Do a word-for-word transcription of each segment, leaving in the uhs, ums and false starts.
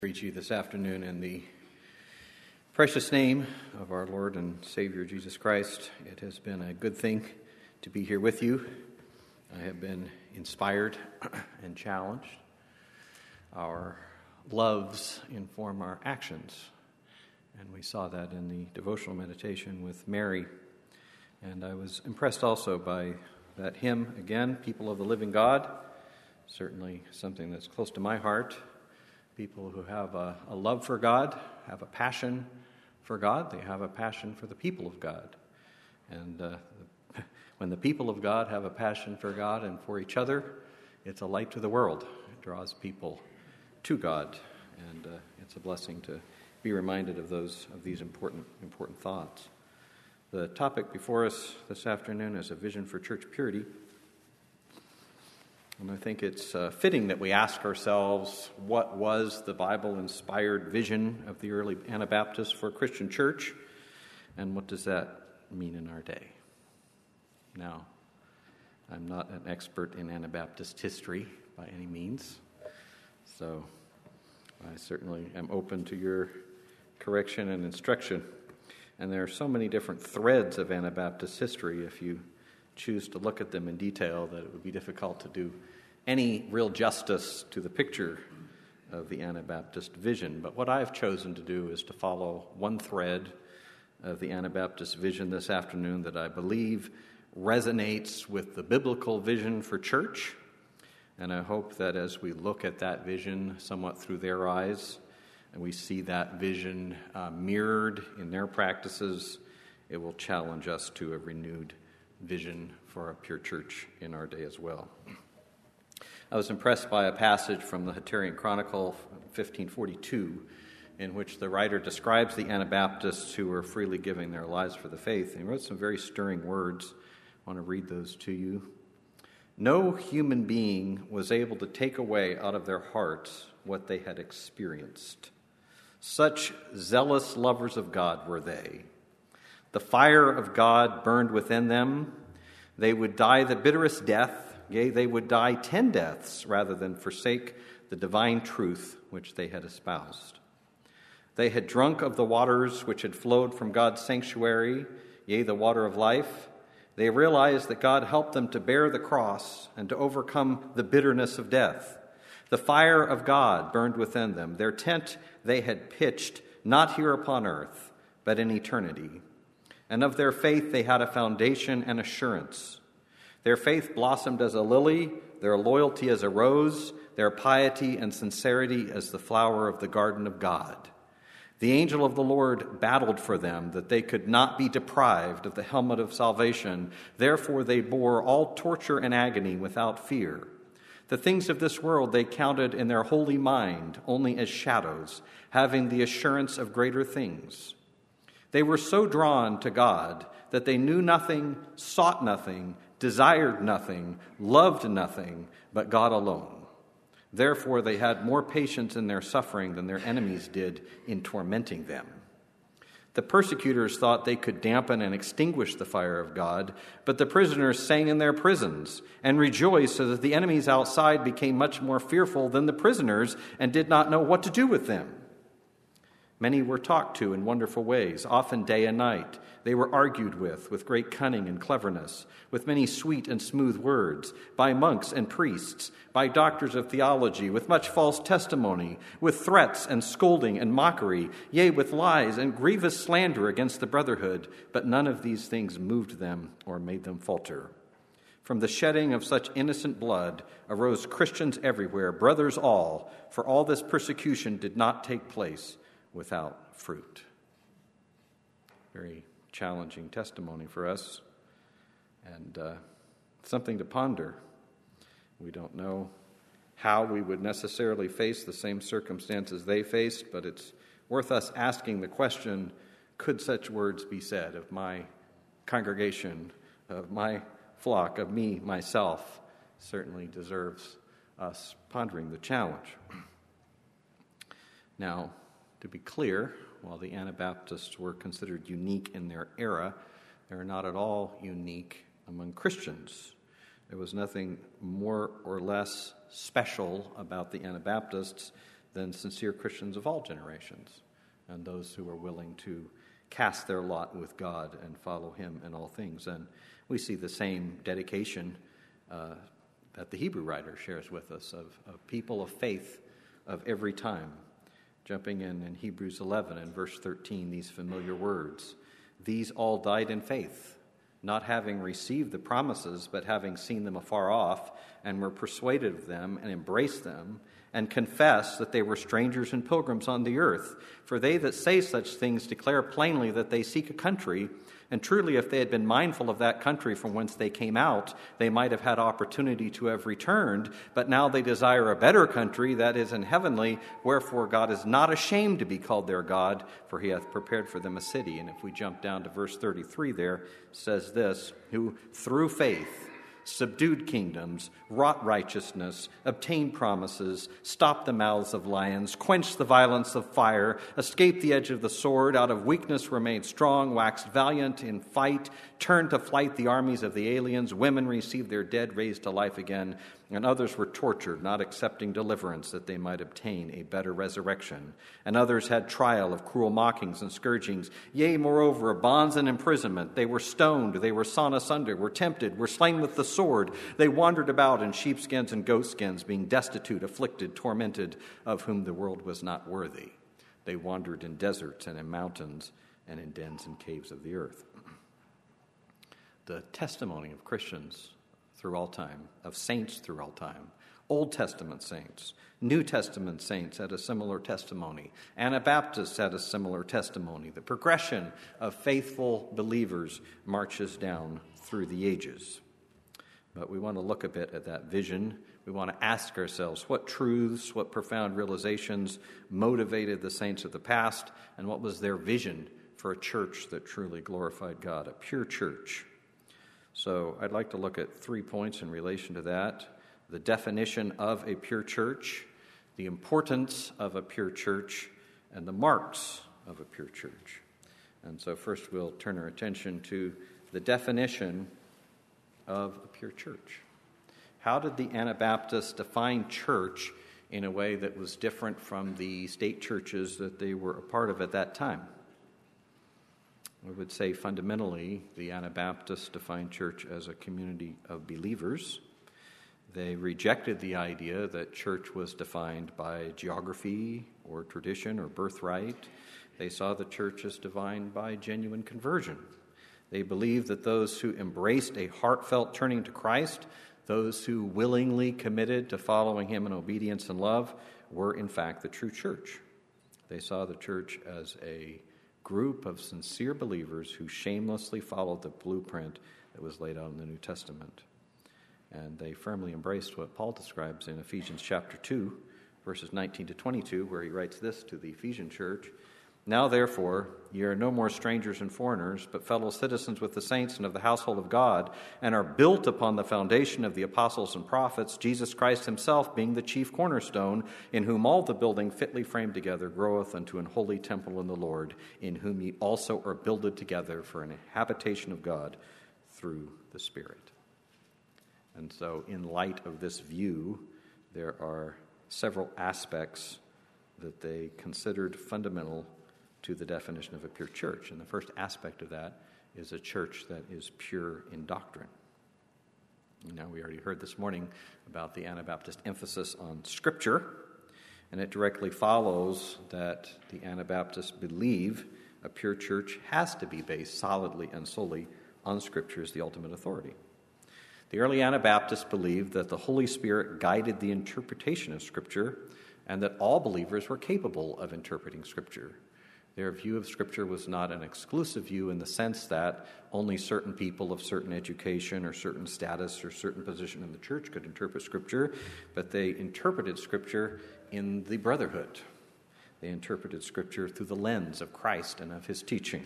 Greet you this afternoon in the precious name of our Lord and Savior Jesus Christ. It has been a good thing to be here with you. I have been inspired and challenged. Our loves inform our actions, and we saw that in the devotional meditation with Mary. And I was impressed also by that hymn, again, People of the Living God, certainly something that's close to my heart. People who have a, a love for God, have a passion for God, they have a passion for the people of God. And uh, when the people of God have a passion for God and for each other, it's a light to the world. It draws people to God, and uh, it's a blessing to be reminded of those of these important important thoughts. The topic before us this afternoon is a vision for church purity. And I think it's uh, fitting that we ask ourselves, what was the Bible-inspired vision of the early Anabaptists for a Christian church, and what does that mean in our day? Now, I'm not an expert in Anabaptist history by any means, so I certainly am open to your correction and instruction. And there are so many different threads of Anabaptist history, if you choose to look at them in detail, that it would be difficult to do any real justice to the picture of the Anabaptist vision. But what I've chosen to do is to follow one thread of the Anabaptist vision this afternoon that I believe resonates with the biblical vision for church. And I hope that as we look at that vision somewhat through their eyes, and we see that vision uh, mirrored in their practices, it will challenge us to a renewed vision for a pure church in our day as well. I was impressed by a passage from the Hutterian Chronicle, fifteen forty-two, in which the writer describes the Anabaptists who were freely giving their lives for the faith. And he wrote some very stirring words. I want to read those to you. No human being was able to take away out of their hearts what they had experienced. Such zealous lovers of God were they. The fire of God burned within them. They would die the bitterest death. Yea, they would die ten deaths rather than forsake the divine truth which they had espoused. They had drunk of the waters which had flowed from God's sanctuary, yea, the water of life. They realized that God helped them to bear the cross and to overcome the bitterness of death. The fire of God burned within them. Their tent they had pitched, not here upon earth, but in eternity. And of their faith they had a foundation and assurance. Their faith blossomed as a lily, their loyalty as a rose, their piety and sincerity as the flower of the garden of God. The angel of the Lord battled for them that they could not be deprived of the helmet of salvation. Therefore they bore all torture and agony without fear. The things of this world they counted in their holy mind only as shadows, having the assurance of greater things. They were so drawn to God that they knew nothing, sought nothing, desired nothing, loved nothing, but God alone. Therefore, they had more patience in their suffering than their enemies did in tormenting them. The persecutors thought they could dampen and extinguish the fire of God, but the prisoners sang in their prisons and rejoiced so that the enemies outside became much more fearful than the prisoners and did not know what to do with them. Many were talked to in wonderful ways, often day and night. They were argued with, with great cunning and cleverness, with many sweet and smooth words, by monks and priests, by doctors of theology, with much false testimony, with threats and scolding and mockery, yea, with lies and grievous slander against the brotherhood. But none of these things moved them or made them falter. From the shedding of such innocent blood arose Christians everywhere, brothers all, for all this persecution did not take place without fruit. Very challenging testimony for us, and uh, something to ponder. We don't know how we would necessarily face the same circumstances they faced, but it's worth us asking the question, could such words be said of my congregation, of my flock, of me, myself? Certainly deserves us pondering the challenge. Now, to be clear, while the Anabaptists were considered unique in their era, they are not at all unique among Christians. There was nothing more or less special about the Anabaptists than sincere Christians of all generations, and those who are willing to cast their lot with God and follow him in all things. And we see the same dedication uh, that the Hebrew writer shares with us of, of people of faith of every time. Jumping in in Hebrews eleven and verse thirteen, these familiar words, "These all died in faith, not having received the promises, but having seen them afar off, and were persuaded of them and embraced them, and confess that they were strangers and pilgrims on the earth. For they that say such things declare plainly that they seek a country, and truly if they had been mindful of that country from whence they came out, they might have had opportunity to have returned, but now they desire a better country, that is in heavenly, wherefore God is not ashamed to be called their God, for he hath prepared for them a city." And if we jump down to verse thirty-three there, says this, "Who through faith subdued kingdoms, wrought righteousness, obtained promises, stopped the mouths of lions, quenched the violence of fire, escaped the edge of the sword, out of weakness were made strong, waxed valiant in fight, turned to flight the armies of the aliens, women received their dead raised to life again, and others were tortured, not accepting deliverance, that they might obtain a better resurrection. And others had trial of cruel mockings and scourgings, yea, moreover, of bonds and imprisonment. They were stoned, they were sawn asunder, were tempted, were slain with the sword. They wandered about in sheepskins and goatskins, being destitute, afflicted, tormented, of whom the world was not worthy. They wandered in deserts and in mountains and in dens and caves of the earth." The testimony of Christians through all time, of saints through all time, Old Testament saints, New Testament saints had a similar testimony. Anabaptists had a similar testimony. The progression of faithful believers marches down through the ages. But we want to look a bit at that vision. We want to ask ourselves what truths, what profound realizations motivated the saints of the past, and what was their vision for a church that truly glorified God, a pure church. So I'd like to look at three points in relation to that: the definition of a pure church, the importance of a pure church, and the marks of a pure church. And so first we'll turn our attention to the definition of a pure church. How did the Anabaptists define church in a way that was different from the state churches that they were a part of at that time? I would say fundamentally, the Anabaptists defined church as a community of believers. They rejected the idea that church was defined by geography or tradition or birthright. They saw the church as defined by genuine conversion. They believed that those who embraced a heartfelt turning to Christ, those who willingly committed to following him in obedience and love, were in fact the true church. They saw the church as a group of sincere believers who shamelessly followed the blueprint that was laid out in the New Testament. And they firmly embraced what Paul describes in Ephesians chapter two, verses nineteen to twenty-two, where he writes this to the Ephesian church: "Now therefore, ye are no more strangers and foreigners, but fellow citizens with the saints and of the household of God, and are built upon the foundation of the apostles and prophets, Jesus Christ himself being the chief cornerstone, in whom all the building fitly framed together groweth unto an holy temple in the Lord, in whom ye also are builded together for an habitation of God through the Spirit." And so in light of this view, there are several aspects that they considered fundamental to the definition of a pure church. And the first aspect of that is a church that is pure in doctrine. You know, we already heard this morning about the Anabaptist emphasis on Scripture, and it directly follows that the Anabaptists believe a pure church has to be based solidly and solely on Scripture as the ultimate authority. The early Anabaptists believed that the Holy Spirit guided the interpretation of Scripture, and that all believers were capable of interpreting Scripture. Their view of Scripture was not an exclusive view in the sense that only certain people of certain education or certain status or certain position in the church could interpret Scripture, but they interpreted Scripture in the brotherhood. They interpreted Scripture through the lens of Christ and of his teaching.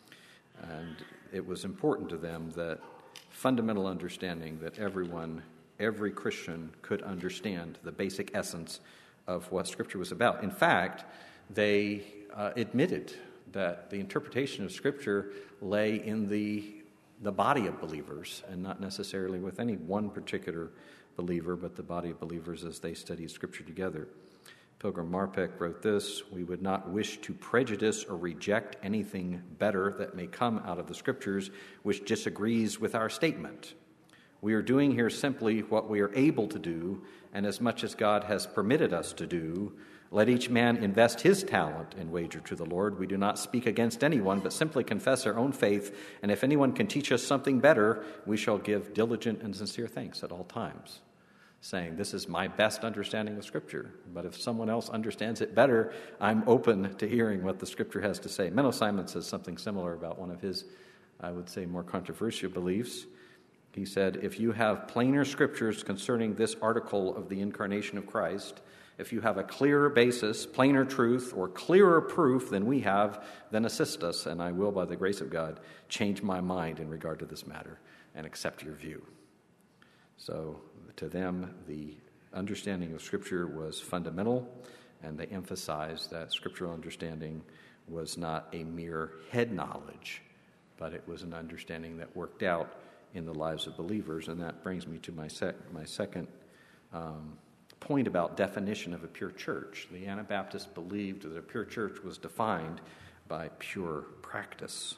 And it was important to them that fundamental understanding that everyone, every Christian could understand the basic essence of what Scripture was about. In fact, they uh, admitted that the interpretation of Scripture lay in the, the body of believers, and not necessarily with any one particular believer, but the body of believers as they studied Scripture together. Pilgrim Marpeck wrote this: "We would not wish to prejudice or reject anything better that may come out of the Scriptures which disagrees with our statement. We are doing here simply what we are able to do, and as much as God has permitted us to do. Let each man invest his talent and wager to the Lord. We do not speak against anyone, but simply confess our own faith, and if anyone can teach us something better, we shall give diligent and sincere thanks at all times." Saying, this is my best understanding of Scripture, but if someone else understands it better, I'm open to hearing what the Scripture has to say. Menno Simon says something similar about one of his, I would say, more controversial beliefs. He said, if you have plainer Scriptures concerning this article of the incarnation of Christ, if you have a clearer basis, plainer truth, or clearer proof than we have, then assist us, and I will, by the grace of God, change my mind in regard to this matter and accept your view. So to them, the understanding of Scripture was fundamental, and they emphasized that scriptural understanding was not a mere head knowledge, but it was an understanding that worked out in the lives of believers. And that brings me to my, sec- my second um, point about definition of a pure church. The Anabaptists believed that a pure church was defined by pure practice.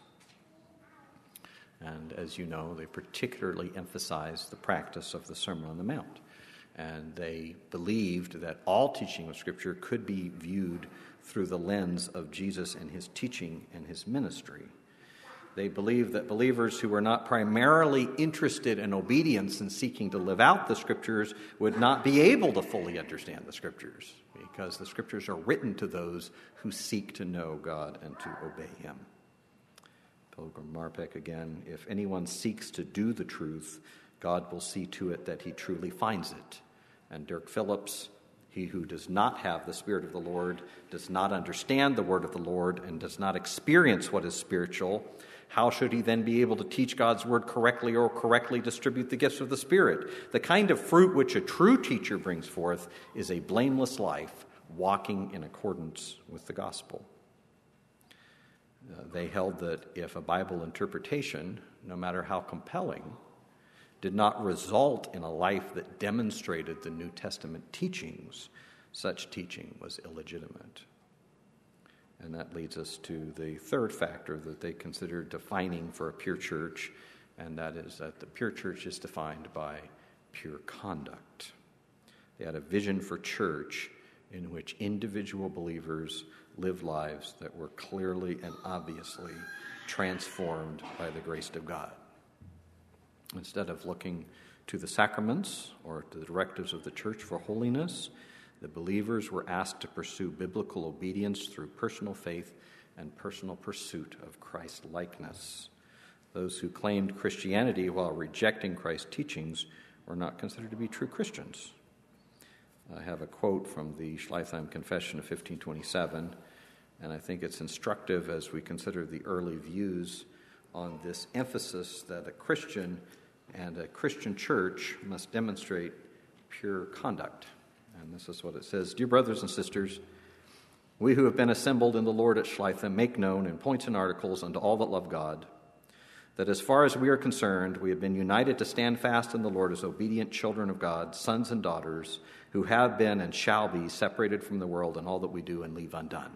And as you know, they particularly emphasized the practice of the Sermon on the Mount. And they believed that all teaching of Scripture could be viewed through the lens of Jesus and his teaching and his ministry. They believed that believers who were not primarily interested in obedience and seeking to live out the Scriptures would not be able to fully understand the Scriptures, because the Scriptures are written to those who seek to know God and to obey him. Pilgrim Marpeck again, if anyone seeks to do the truth, God will see to it that he truly finds it. And Dirk Phillips, he who does not have the Spirit of the Lord, does not understand the word of the Lord, and does not experience what is spiritual, how should he then be able to teach God's word correctly or correctly distribute the gifts of the Spirit? The kind of fruit which a true teacher brings forth is a blameless life, walking in accordance with the gospel. Uh, they held that if a Bible interpretation, no matter how compelling, did not result in a life that demonstrated the New Testament teachings, such teaching was illegitimate. And that leads us to the third factor that they considered defining for a pure church, and that is that the pure church is defined by pure conduct. They had a vision for church in which individual believers live lives that were clearly and obviously transformed by the grace of God. Instead of looking to the sacraments or to the directives of the church for holiness, the believers were asked to pursue biblical obedience through personal faith and personal pursuit of Christ-likeness. Those who claimed Christianity while rejecting Christ's teachings were not considered to be true Christians. I have a quote from the Schleitheim Confession of fifteen twenty-seven, and I think it's instructive as we consider the early views on this emphasis that a Christian and a Christian church must demonstrate pure conduct. And this is what it says: Dear brothers and sisters, we who have been assembled in the Lord at Schleitheim make known in points and articles unto all that love God, that as far as we are concerned, we have been united to stand fast in the Lord as obedient children of God, sons and daughters, who have been and shall be separated from the world in all that we do and leave undone.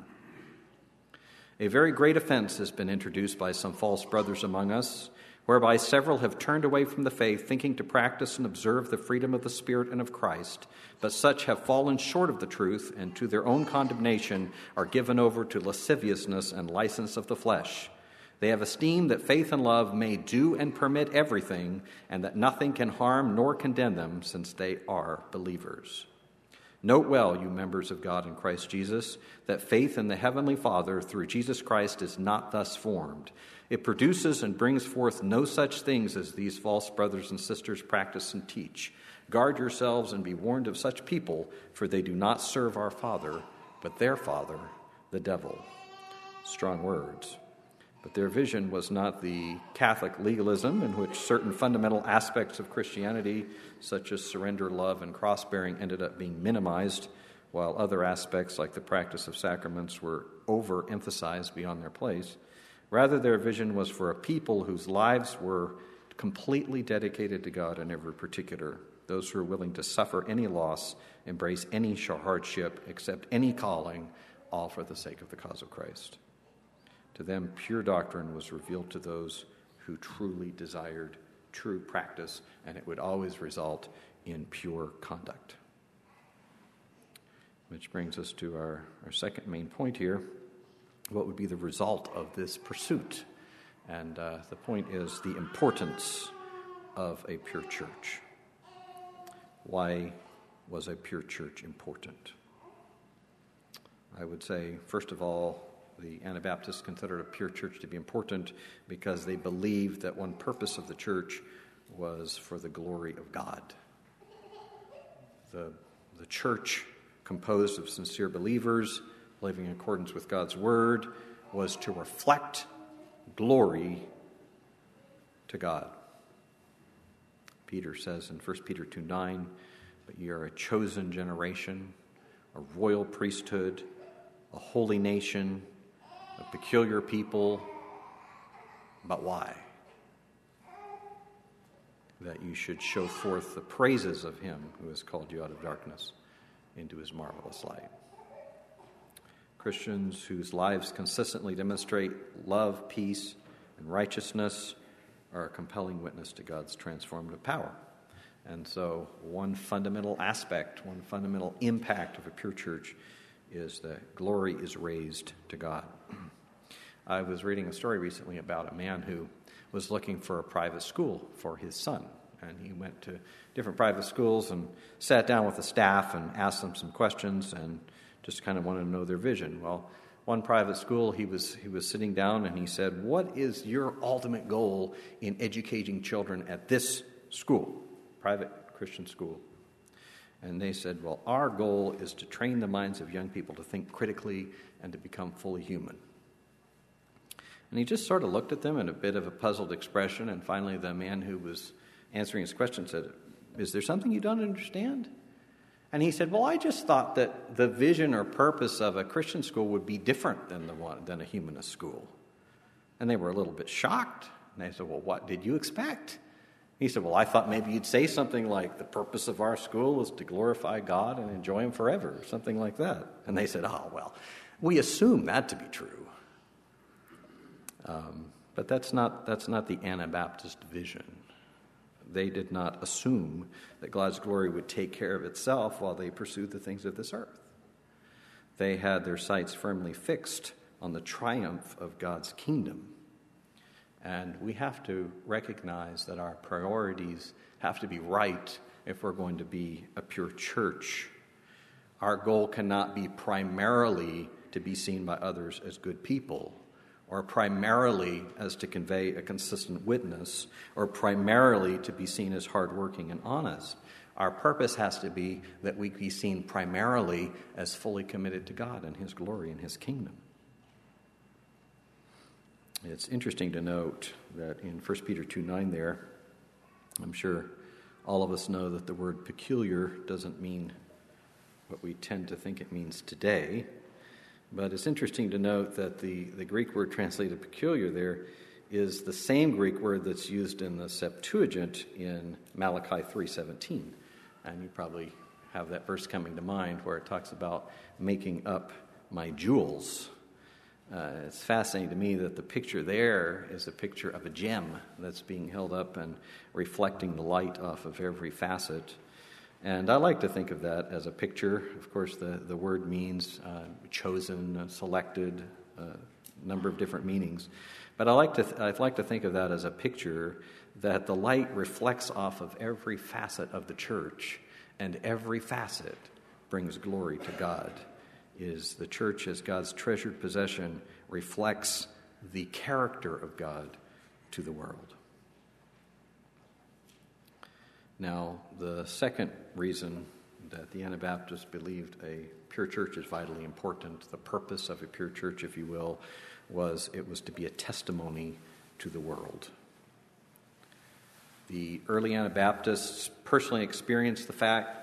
A very great offense has been introduced by some false brothers among us, whereby several have turned away from the faith, thinking to practice and observe the freedom of the Spirit and of Christ, but such have fallen short of the truth, and to their own condemnation are given over to lasciviousness and license of the flesh. They have esteemed that faith and love may do and permit everything, and that nothing can harm nor condemn them, since they are believers. Note well, you members of God in Christ Jesus, that faith in the Heavenly Father through Jesus Christ is not thus formed. It produces and brings forth no such things as these false brothers and sisters practice and teach. Guard yourselves and be warned of such people, for they do not serve our Father, but their father, the devil. Strong words. But their vision was not the Catholic legalism in which certain fundamental aspects of Christianity, such as surrender, love, and cross-bearing, ended up being minimized, while other aspects like the practice of sacraments were overemphasized beyond their place. Rather, their vision was for a people whose lives were completely dedicated to God in every particular. those who are willing to suffer any loss, embrace any hardship, accept any calling, all for the sake of the cause of Christ. To them, pure doctrine was revealed to those who truly desired true practice, and it would always result in pure conduct. Which brings us to our, our second main point here. What would be the result of this pursuit? And uh, the point is the importance of a pure church. Why was a pure church important? I would say, first of all, the Anabaptists considered a pure church to be important because they believed that one purpose of the church was for the glory of God. The, the church, composed of sincere believers living in accordance with God's word, was to reflect glory to God. Peter says in First Peter two nine, "But ye are a chosen generation, a royal priesthood, a holy nation, a peculiar people." But why? That you should show forth the praises of him who has called you out of darkness into his marvelous light. Christians whose lives consistently demonstrate love, peace, and righteousness are a compelling witness to God's transformative power. And so one fundamental aspect, one fundamental impact of a pure church is that glory is raised to God. I was reading a story recently about a man who was looking for a private school for his son. And he went to different private schools and sat down with the staff and asked them some questions and just kind of wanted to know their vision. Well, one private school, he was he was sitting down and he said, "What is your ultimate goal in educating children at this school, private Christian school?" And they said, "Well, our goal is to train the minds of young people to think critically and to become fully human." And he just sort of looked at them in a bit of a puzzled expression, and finally the man who was answering his question said, "Is there something you don't understand?" And he said, "Well, I just thought that the vision or purpose of a Christian school would be different than the one than a humanist school." And they were a little bit shocked. And they said, "Well, what did you expect?" He said, "Well, I thought maybe you'd say something like, the purpose of our school is to glorify God and enjoy him forever," or something like that. And they said, "Oh, well, we assume that to be true." Um, but that's not that's not the Anabaptist vision. They did not assume that God's glory would take care of itself while they pursued the things of this earth. They had their sights firmly fixed on the triumph of God's kingdom. And we have to recognize that our priorities have to be right if we're going to be a pure church. Our goal cannot be primarily to be seen by others as good people, or primarily as to convey a consistent witness, or primarily to be seen as hardworking and honest. Our purpose has to be that we be seen primarily as fully committed to God and his glory and his kingdom. It's interesting to note that in First Peter two nine there, I'm sure all of us know that the word peculiar doesn't mean what we tend to think it means today. But it's interesting to note that the, the Greek word translated peculiar there is the same Greek word that's used in the Septuagint in Malachi three seventeen. And you probably have that verse coming to mind where it talks about making up my jewels. Uh, it's fascinating to me that the picture there is a picture of a gem that's being held up and reflecting the light off of every facet. And I like to think of that as a picture. Of course, the, the word means uh, chosen, uh, selected, a uh, number of different meanings. But I like to th- I like to think of that as a picture that the light reflects off of every facet of the church, and every facet brings glory to God. Is the church as God's treasured possession reflects the character of God to the world. Now, the second reason that the Anabaptists believed a pure church is vitally important, the purpose of a pure church, if you will, was it was to be a testimony to the world. The early Anabaptists personally experienced the fact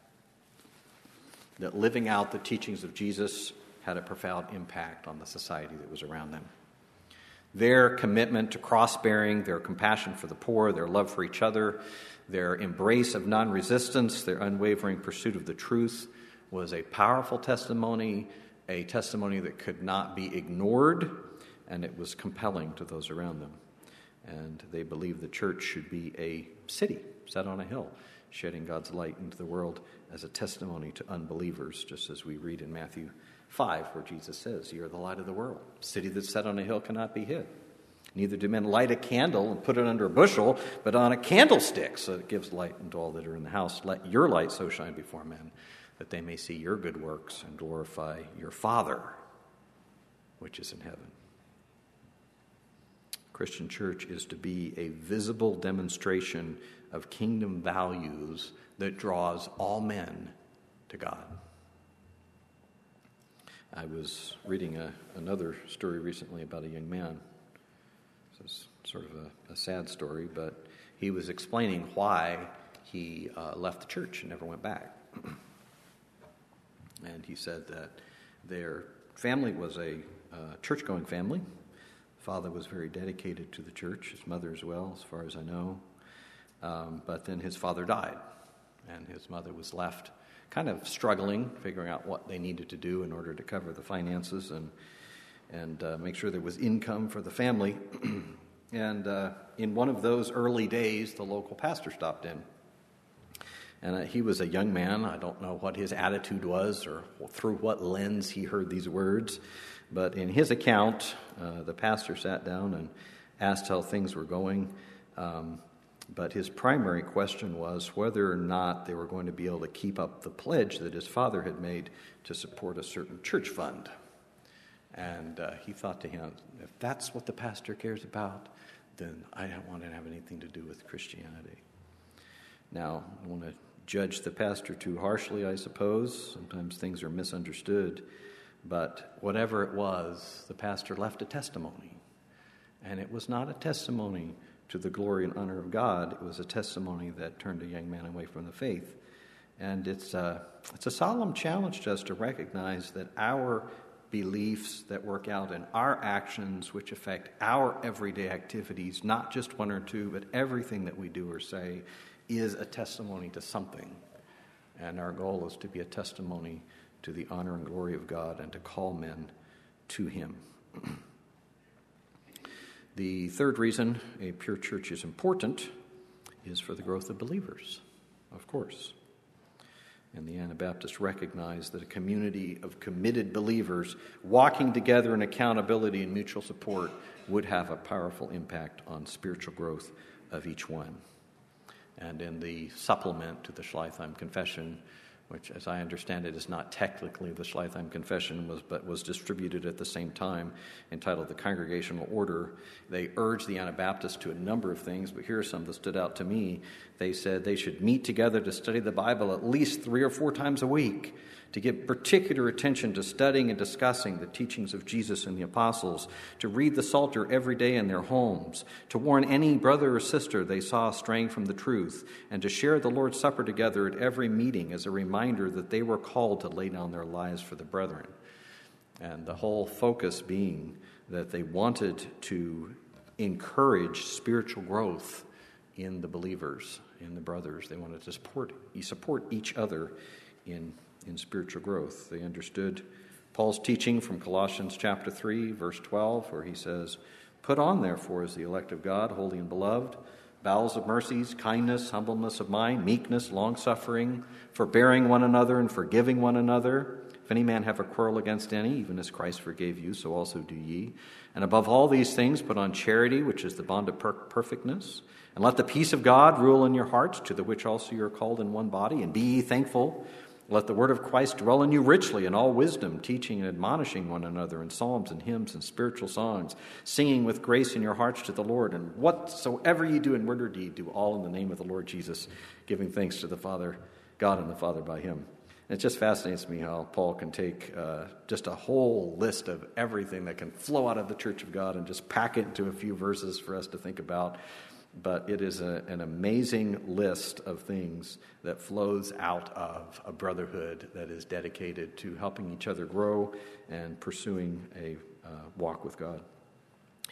that living out the teachings of Jesus had a profound impact on the society that was around them. Their commitment to cross-bearing, their compassion for the poor, their love for each other, their embrace of non-resistance, their unwavering pursuit of the truth was a powerful testimony, a testimony that could not be ignored, and it was compelling to those around them. And they believed the church should be a city set on a hill, shedding God's light into the world as a testimony to unbelievers, just as we read in Matthew five, where Jesus says, "You are the light of the world. A city that's set on a hill cannot be hid. Neither do men light a candle and put it under a bushel, but on a candlestick, so it gives light unto all that are in the house. Let your light so shine before men, that they may see your good works and glorify your Father, which is in heaven." Christian church is to be a visible demonstration of kingdom values that draws all men to God. I was reading a, another story recently about a young man. This is sort of a, a sad story, but he was explaining why he uh, left the church and never went back. And he said that their family was a uh, church-going family. Father was very dedicated to the church, his mother as well, as far as I know. Um, but then his father died, and his mother was left kind of struggling, figuring out what they needed to do in order to cover the finances and and uh, make sure there was income for the family. And uh, in one of those early days, the local pastor stopped in. And uh, he was a young man. I don't know what his attitude was or through what lens he heard these words. But in his account, uh, the pastor sat down and asked how things were going. Um, but his primary question was whether or not they were going to be able to keep up the pledge that his father had made to support a certain church fund. And uh, he thought to him, if that's what the pastor cares about, then I don't want to have anything to do with Christianity. Now, I don't want to judge the pastor too harshly, I suppose. Sometimes things are misunderstood. But whatever it was, the pastor left a testimony. And it was not a testimony to the glory and honor of God. It was a testimony that turned a young man away from the faith. And it's a, it's a solemn challenge to us to recognize that our beliefs that work out in our actions, which affect our everyday activities, not just one or two, but everything that we do or say, is a testimony to something. And our goal is to be a testimony to the honor and glory of God and to call men to him. The third reason a pure church is important is for the growth of believers, of course. And the Anabaptists recognize that a community of committed believers walking together in accountability and mutual support would have a powerful impact on spiritual growth of each one. And in the supplement to the Schleitheim Confession, which, as I understand it, is not technically the Schleitheim Confession, was, but was distributed at the same time, entitled The Congregational Order, they urged the Anabaptists to a number of things, but here are some that stood out to me. They said they should meet together to study the Bible at least three or four times a week, to give particular attention to studying and discussing the teachings of Jesus and the apostles, to read the Psalter every day in their homes, to warn any brother or sister they saw straying from the truth, and to share the Lord's Supper together at every meeting as a reminder that they were called to lay down their lives for the brethren. And the whole focus being that they wanted to encourage spiritual growth in the believers, in the brothers. They wanted to support, support each other in in spiritual growth. They understood Paul's teaching from Colossians chapter three, verse twelve, where he says, "Put on, therefore, as the elect of God, holy and beloved, bowels of mercies, kindness, humbleness of mind, meekness, long-suffering, forbearing one another and forgiving one another. If any man have a quarrel against any, even as Christ forgave you, so also do ye. And above all these things, put on charity, which is the bond of per- perfectness. And let the peace of God rule in your hearts, to the which also you are called in one body, and be ye thankful. Let the word of Christ dwell in you richly in all wisdom, teaching and admonishing one another in psalms and hymns and spiritual songs, singing with grace in your hearts to the Lord. And whatsoever ye do in word or deed, do all in the name of the Lord Jesus, giving thanks to the Father, God and the Father by him." And it just fascinates me how Paul can take uh, just a whole list of everything that can flow out of the church of God and just pack it into a few verses for us to think about. But it is a, an amazing list of things that flows out of a brotherhood that is dedicated to helping each other grow and pursuing a uh, walk with God.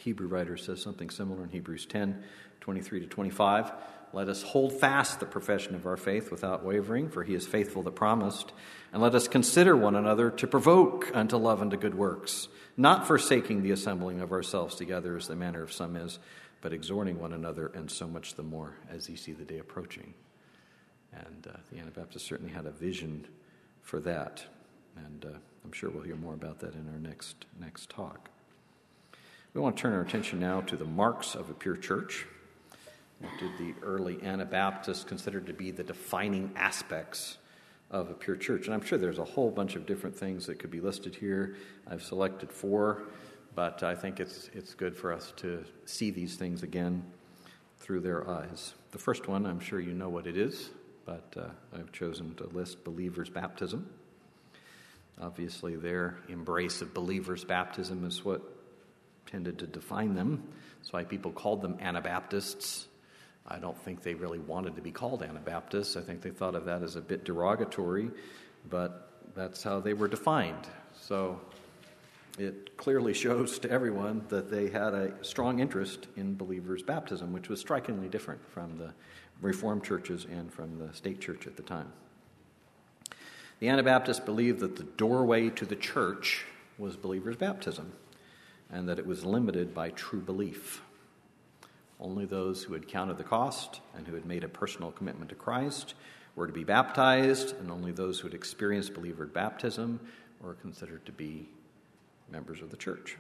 Hebrew writer says something similar in Hebrews ten, twenty-three to twenty-five. Let us hold fast the profession of our faith without wavering, for he is faithful that promised. And let us consider one another to provoke unto love and to good works, not forsaking the assembling of ourselves together as the manner of some is, but exhorting one another, and so much the more as ye see the day approaching. And uh, the Anabaptists certainly had a vision for that. And uh, I'm sure we'll hear more about that in our next next talk. We want to turn our attention now to the marks of a pure church. What did the early Anabaptists consider to be the defining aspects of a pure church? And I'm sure there's a whole bunch of different things that could be listed here. I've selected four, but I think it's it's good for us to see these things again through their eyes. The first one, I'm sure you know what it is, but uh, I've chosen to list believers' baptism. Obviously, their embrace of believers' baptism is what tended to define them. That's why people called them Anabaptists. I don't think they really wanted to be called Anabaptists. I think they thought of that as a bit derogatory, but that's how they were defined. So it clearly shows to everyone that they had a strong interest in believers' baptism, which was strikingly different from the Reformed churches and from the state church at the time. The Anabaptists believed that the doorway to the church was believers' baptism, and that it was limited by true belief. Only those who had counted the cost and who had made a personal commitment to Christ were to be baptized, and only those who had experienced believer baptism were considered to be members of the church.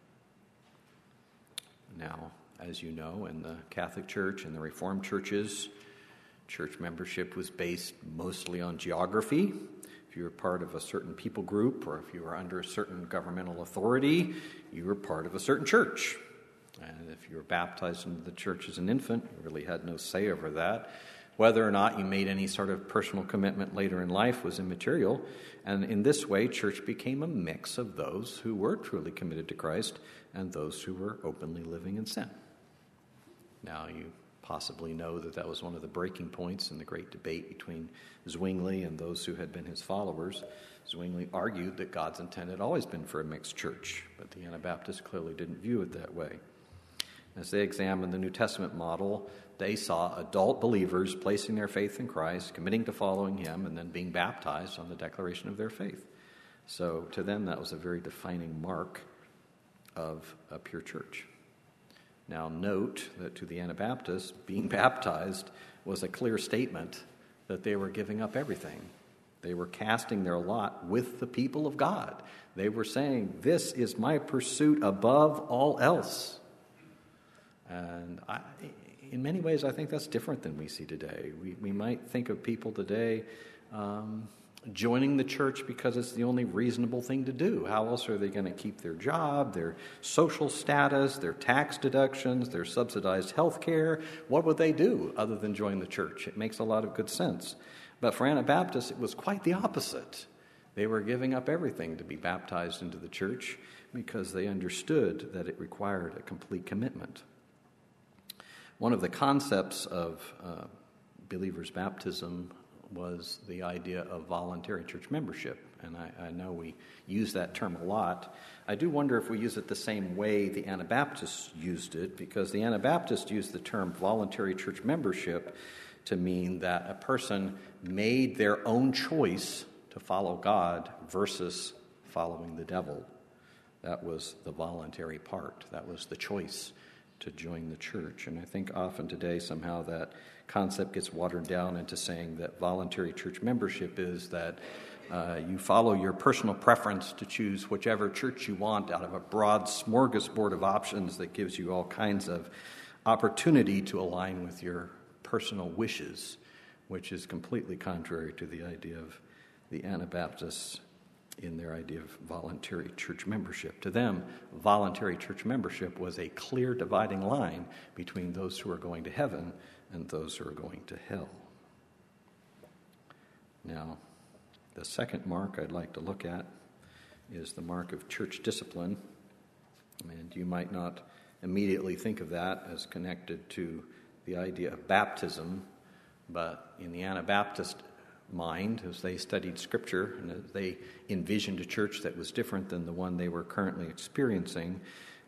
Now, as you know, in the Catholic Church and the Reformed churches, church membership was based mostly on geography. If you were part of a certain people group, or if you were under a certain governmental authority, you were part of a certain church. And if you were baptized into the church as an infant, you really had no say over that. Whether or not you made any sort of personal commitment later in life was immaterial. And in this way, church became a mix of those who were truly committed to Christ and those who were openly living in sin. Now, you possibly know that that was one of the breaking points in the great debate between Zwingli and those who had been his followers. Zwingli argued that God's intent had always been for a mixed church, but the Anabaptists clearly didn't view it that way. As they examined the New Testament model, they saw adult believers placing their faith in Christ, committing to following him, and then being baptized on the declaration of their faith. So to them, that was a very defining mark of a pure church. Now note that to the Anabaptists, being baptized was a clear statement that they were giving up everything. They were casting their lot with the people of God. They were saying, this is my pursuit above all else. And I, in many ways, I think that's different than we see today. We, we might think of people today um, joining the church because it's the only reasonable thing to do. How else are they going to keep their job, their social status, their tax deductions, their subsidized health care? What would they do other than join the church? It makes a lot of good sense. But for Anabaptists, it was quite the opposite. They were giving up everything to be baptized into the church because they understood that it required a complete commitment. One of the concepts of uh, believers' baptism was the idea of voluntary church membership. And I, I know we use that term a lot. I do wonder if we use it the same way the Anabaptists used it, because the Anabaptists used the term voluntary church membership to mean that a person made their own choice to follow God versus following the devil. That was the voluntary part. That was the choice to join the church. And I think often today somehow that concept gets watered down into saying that voluntary church membership is that uh, you follow your personal preference to choose whichever church you want out of a broad smorgasbord of options that gives you all kinds of opportunity to align with your personal wishes, which is completely contrary to the idea of the Anabaptists in their idea of voluntary church membership. To them, voluntary church membership was a clear dividing line between those who are going to heaven and those who are going to hell. Now, the second mark I'd like to look at is the mark of church discipline. And you might not immediately think of that as connected to the idea of baptism, but in the Anabaptist mind, as they studied Scripture and as they envisioned a church that was different than the one they were currently experiencing,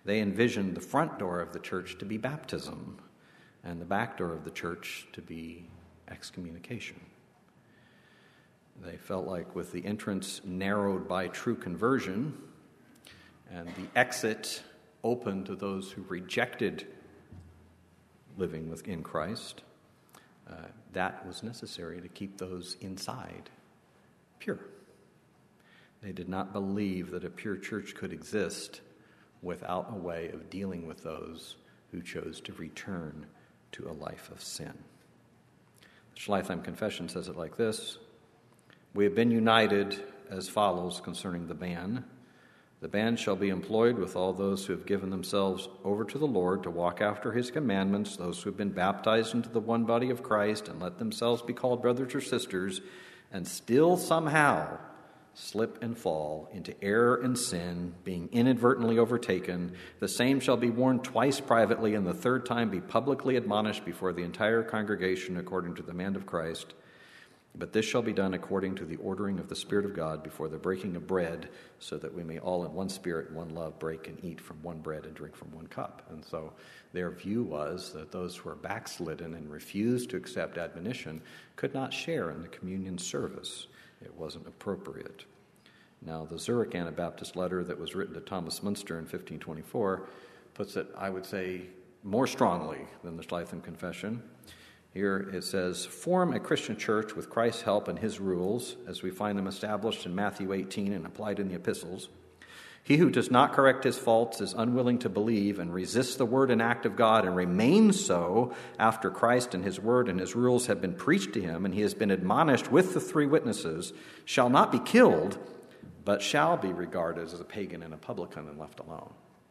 they envisioned the front door of the church to be baptism and the back door of the church to be excommunication. They felt like with the entrance narrowed by true conversion and the exit open to those who rejected living within Christ, uh, that was necessary to keep those inside pure. They did not believe that a pure church could exist without a way of dealing with those who chose to return to a life of sin. The Schleitheim Confession says it like this: "We have been united as follows concerning the ban. The ban shall be employed with all those who have given themselves over to the Lord to walk after his commandments, those who have been baptized into the one body of Christ and let themselves be called brothers or sisters, and still somehow slip and fall into error and sin, being inadvertently overtaken. The same shall be warned twice privately, and the third time be publicly admonished before the entire congregation according to the command of Christ. But this shall be done according to the ordering of the Spirit of God before the breaking of bread, so that we may all in one spirit and one love break and eat from one bread and drink from one cup." And so their view was that those who were backslidden and refused to accept admonition could not share in the communion service. It wasn't appropriate. Now, the Zurich Anabaptist letter that was written to Thomas Munster in fifteen twenty-four puts it, I would say, more strongly than the Schleitheim Confession. Here it says, "Form a Christian church with Christ's help and his rules, as we find them established in Matthew eighteen and applied in the epistles. He who does not correct his faults is unwilling to believe and resists the word and act of God and remains so after Christ and his word and his rules have been preached to him and he has been admonished with the three witnesses, shall not be killed, but shall be regarded as a pagan and a publican and left alone."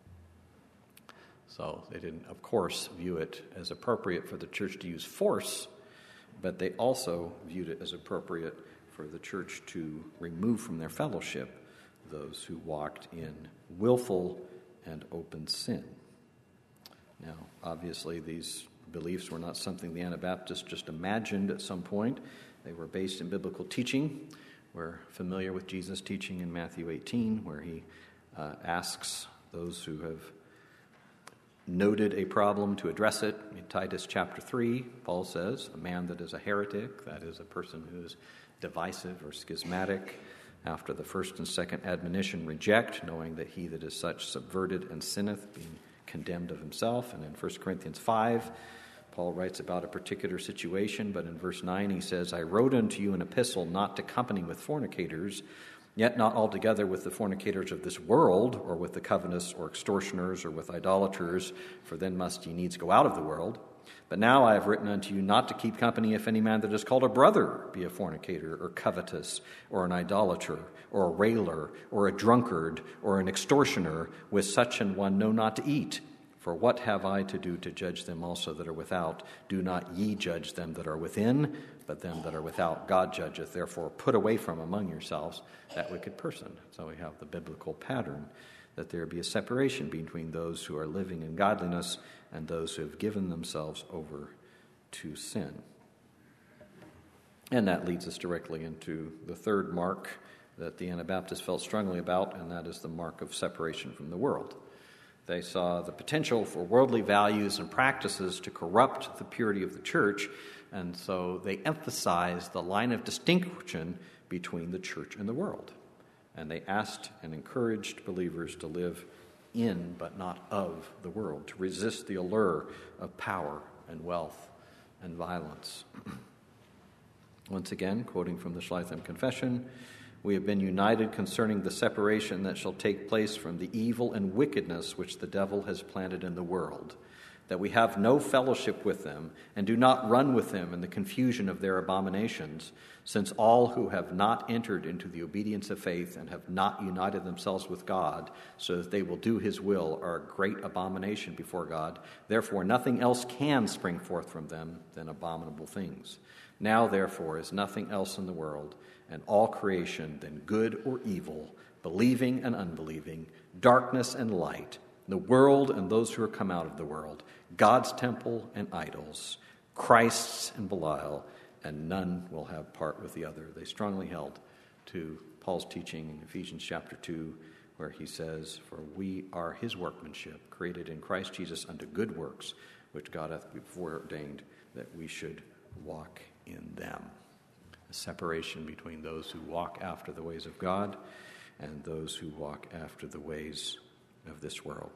So they didn't, of course, view it as appropriate for the church to use force, but they also viewed it as appropriate for the church to remove from their fellowship those who walked in willful and open sin. Now, obviously, these beliefs were not something the Anabaptists just imagined at some point. They were based in biblical teaching. We're familiar with Jesus' teaching in Matthew eighteen, where he uh, asks those who have noted a problem to address it. In Titus chapter three, Paul says, "A man that is a heretic," that is a person who is divisive or schismatic, "after the first and second admonition reject, knowing that he that is such subverted and sinneth, being condemned of himself." And in First Corinthians five, Paul writes about a particular situation, but in verse nine he says, "I wrote unto you an epistle not to company with fornicators, yet not altogether with the fornicators of this world, or with the covetous, or extortioners, or with idolaters, for then must ye needs go out of the world. But now I have written unto you not to keep company if any man that is called a brother be a fornicator, or covetous, or an idolater, or a railer, or a drunkard, or an extortioner. With such an one know not to eat. For what have I to do to judge them also that are without? Do not ye judge them that are within, but them that are without God judgeth. Therefore put away from among yourselves that wicked person." So we have the biblical pattern that there be a separation between those who are living in godliness and those who have given themselves over to sin. And that leads us directly into the third mark that the Anabaptists felt strongly about, and that is the mark of separation from the world. They saw the potential for worldly values and practices to corrupt the purity of the church, and so they emphasized the line of distinction between the church and the world. And they asked and encouraged believers to live in but not of the world, to resist the allure of power and wealth and violence. Once again, quoting from the Schleitheim Confession, "We have been united concerning the separation that shall take place from the evil and wickedness which the devil has planted in the world, that we have no fellowship with them, and do not run with them in the confusion of their abominations, since all who have not entered into the obedience of faith and have not united themselves with God, so that they will do his will, are a great abomination before God. Therefore nothing else can spring forth from them than abominable things. Now therefore is nothing else in the world, and all creation than good or evil, believing and unbelieving, darkness and light, the world and those who are come out of the world, God's temple and idols, Christ's and Belial, and none will have part with the other." They strongly held to Paul's teaching in Ephesians chapter two where he says, "For we are his workmanship, created in Christ Jesus unto good works, which God hath before ordained that we should walk in them." A separation between those who walk after the ways of God and those who walk after the ways of this world.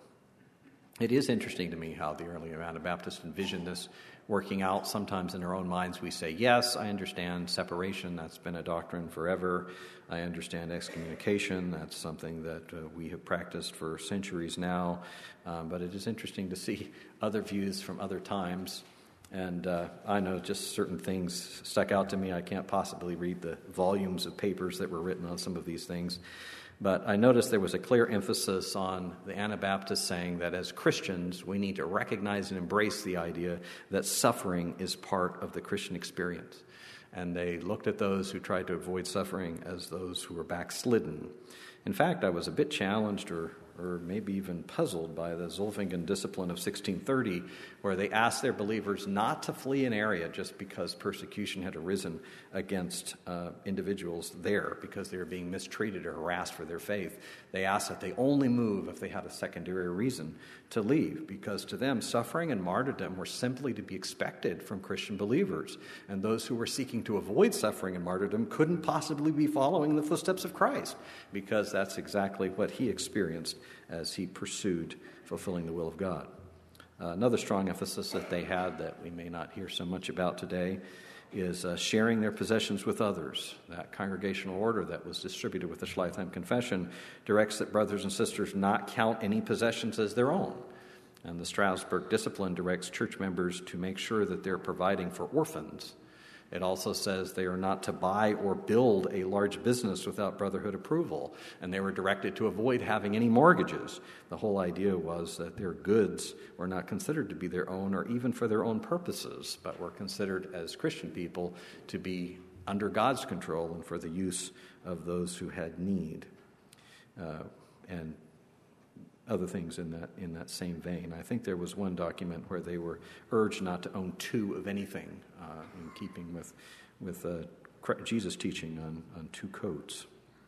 It is interesting to me how the early Anabaptists envisioned this working out. Sometimes in our own minds we say, yes, I understand separation. That's been a doctrine forever. I understand excommunication. That's something that uh, we have practiced for centuries now. Um, but it is interesting to see other views from other times. And uh, I know just certain things stuck out to me. I can't possibly read the volumes of papers that were written on some of these things. But I noticed there was a clear emphasis on the Anabaptists saying that as Christians, we need to recognize and embrace the idea that suffering is part of the Christian experience. And they looked at those who tried to avoid suffering as those who were backslidden. In fact, I was a bit challenged or or maybe even puzzled by the Zollringen discipline of sixteen thirty, where they asked their believers not to flee an area just because persecution had arisen against uh, individuals there because they were being mistreated or harassed for their faith. They asked that they only move if they had a secondary reason to leave, because to them, suffering and martyrdom were simply to be expected from Christian believers, and those who were seeking to avoid suffering and martyrdom couldn't possibly be following the footsteps of Christ, because that's exactly what he experienced as he pursued fulfilling the will of God. Uh, another strong emphasis that they had that we may not hear so much about today is uh, sharing their possessions with others. That congregational order that was distributed with the Schleitheim Confession directs that brothers and sisters not count any possessions as their own. And the Strasbourg Discipline directs church members to make sure that they're providing for orphans. It also says they are not to buy or build a large business without brotherhood approval, and they were directed to avoid having any mortgages. The whole idea was that their goods were not considered to be their own or even for their own purposes, but were considered as Christian people to be under God's control and for the use of those who had need. Uh, and other things in that in that same vein. I think there was one document where they were urged not to own two of anything, uh, in keeping with with uh, Jesus' teaching on, on two coats.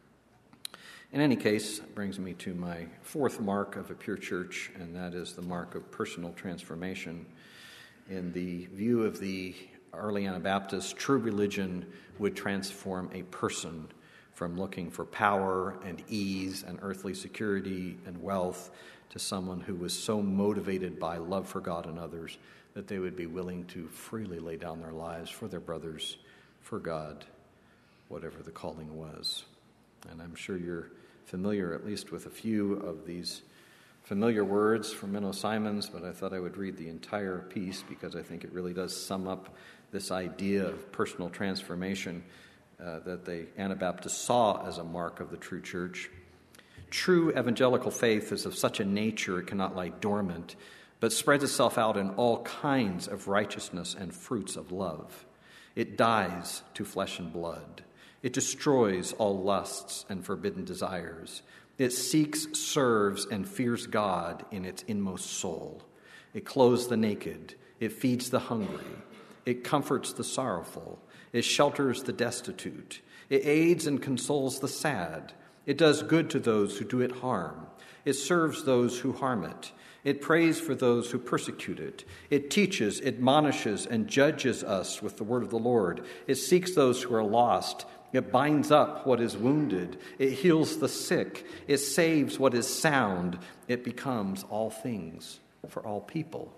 In any case, it brings me to my fourth mark of a pure church, and that is the mark of personal transformation. In the view of the early Anabaptists, true religion would transform a person from looking for power and ease and earthly security and wealth to someone who was so motivated by love for God and others that they would be willing to freely lay down their lives for their brothers, for God, whatever the calling was. And I'm sure you're familiar at least with a few of these familiar words from Menno Simons, but I thought I would read the entire piece because I think it really does sum up this idea of personal transformation Uh, that the Anabaptists saw as a mark of the true church. True evangelical faith is of such a nature it cannot lie dormant, but spreads itself out in all kinds of righteousness and fruits of love. It dies to flesh and blood. It destroys all lusts and forbidden desires. It seeks, serves, and fears God in its inmost soul. It clothes the naked. It feeds the hungry. It comforts the sorrowful. It shelters the destitute. It aids and consoles the sad. It does good to those who do it harm. It serves those who harm it. It prays for those who persecute it. It teaches, admonishes, and judges us with the word of the Lord. It seeks those who are lost. It binds up what is wounded. It heals the sick. It saves what is sound. It becomes all things for all people.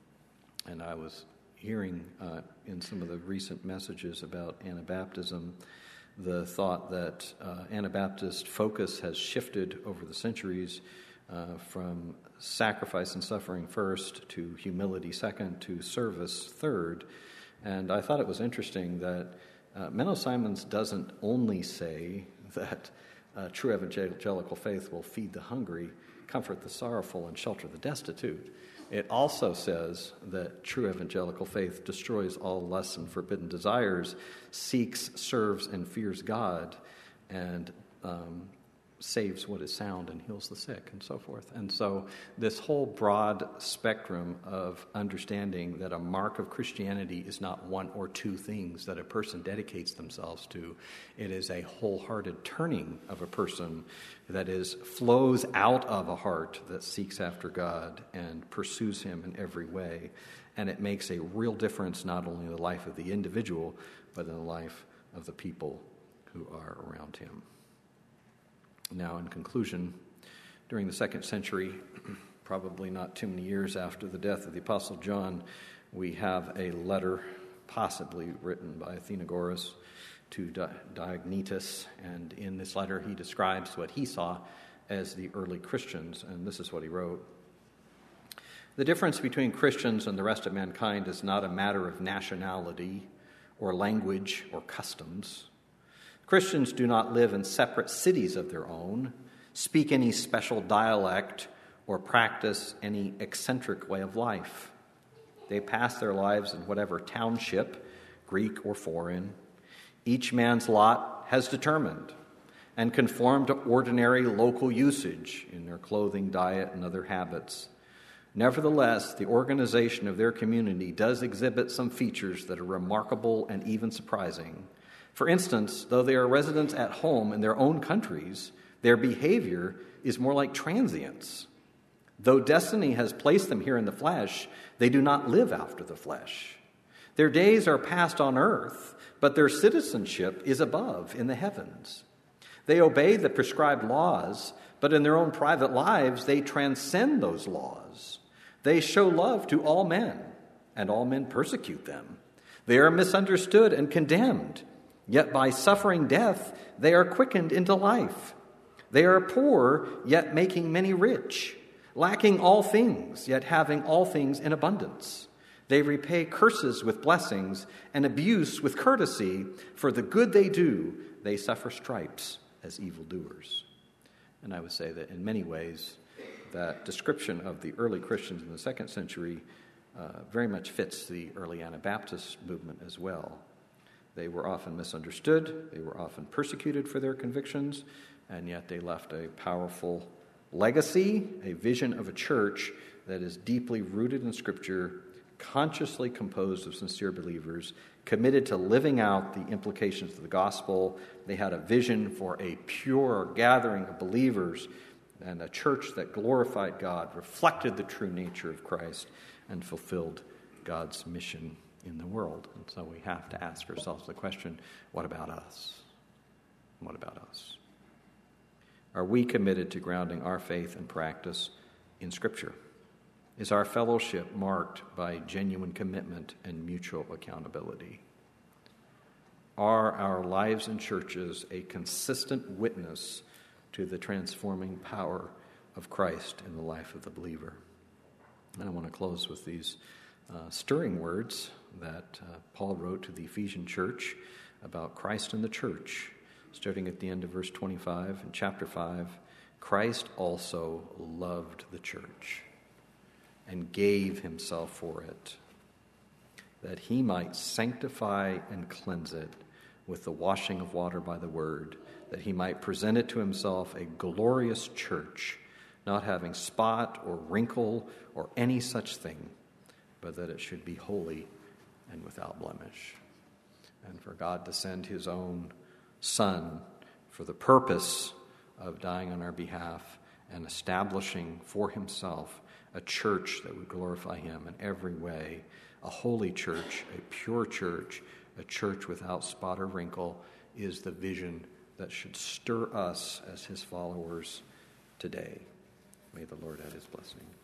And I was hearing uh, in some of the recent messages about Anabaptism the thought that uh, Anabaptist focus has shifted over the centuries uh, from sacrifice and suffering first to humility second to service third. And I thought it was interesting that uh, Menno Simons doesn't only say that uh, true evangelical faith will feed the hungry, comfort the sorrowful, and shelter the destitute. It also says that true evangelical faith destroys all lusts and forbidden desires, seeks, serves, and fears God, and um, saves what is sound and heals the sick, and so forth. And so this whole broad spectrum of understanding that a mark of Christianity is not one or two things that a person dedicates themselves to. It is a wholehearted turning of a person that is flows out of a heart that seeks after God and pursues him in every way. And it makes a real difference not only in the life of the individual, but in the life of the people who are around him. Now, in conclusion, during the second century, probably not too many years after the death of the Apostle John, we have a letter possibly written by Athenagoras to Di- Diognetus, and in this letter he describes what he saw as the early Christians, and this is what he wrote. The difference between Christians and the rest of mankind is not a matter of nationality or language or customs. Christians do not live in separate cities of their own, speak any special dialect, or practice any eccentric way of life. They pass their lives in whatever township, Greek or foreign, each man's lot has determined, and conform to ordinary local usage in their clothing, diet, and other habits. Nevertheless, the organization of their community does exhibit some features that are remarkable and even surprising. For instance, though they are residents at home in their own countries, their behavior is more like transients. Though destiny has placed them here in the flesh, they do not live after the flesh. Their days are passed on earth, but their citizenship is above in the heavens. They obey the prescribed laws, but in their own private lives they transcend those laws. They show love to all men, and all men persecute them. They are misunderstood and condemned. Yet by suffering death, they are quickened into life. They are poor, yet making many rich, lacking all things, yet having all things in abundance. They repay curses with blessings and abuse with courtesy. For the good they do, they suffer stripes as evildoers. And I would say that in many ways, that description of the early Christians in the second century uh, very much fits the early Anabaptist movement as well. They were often misunderstood, they were often persecuted for their convictions, and yet they left a powerful legacy, a vision of a church that is deeply rooted in Scripture, consciously composed of sincere believers, committed to living out the implications of the gospel. They had a vision for a pure gathering of believers and a church that glorified God, reflected the true nature of Christ, and fulfilled God's mission in the world. And so we have to ask ourselves the question, what about us? What about us? Are we committed to grounding our faith and practice in Scripture? Is our fellowship marked by genuine commitment and mutual accountability? Are our lives and churches a consistent witness to the transforming power of Christ in the life of the believer? And I want to close with these uh, stirring words that uh, Paul wrote to the Ephesian church about Christ and the church, starting at the end of verse twenty-five in chapter five. Christ also loved the church and gave himself for it, that he might sanctify and cleanse it with the washing of water by the word, that he might present it to himself a glorious church, not having spot or wrinkle or any such thing, but that it should be holy and without blemish. And for God to send his own Son for the purpose of dying on our behalf and establishing for himself a church that would glorify him in every way, a holy church, a pure church, a church without spot or wrinkle, is the vision that should stir us as his followers today. May the Lord add his blessing.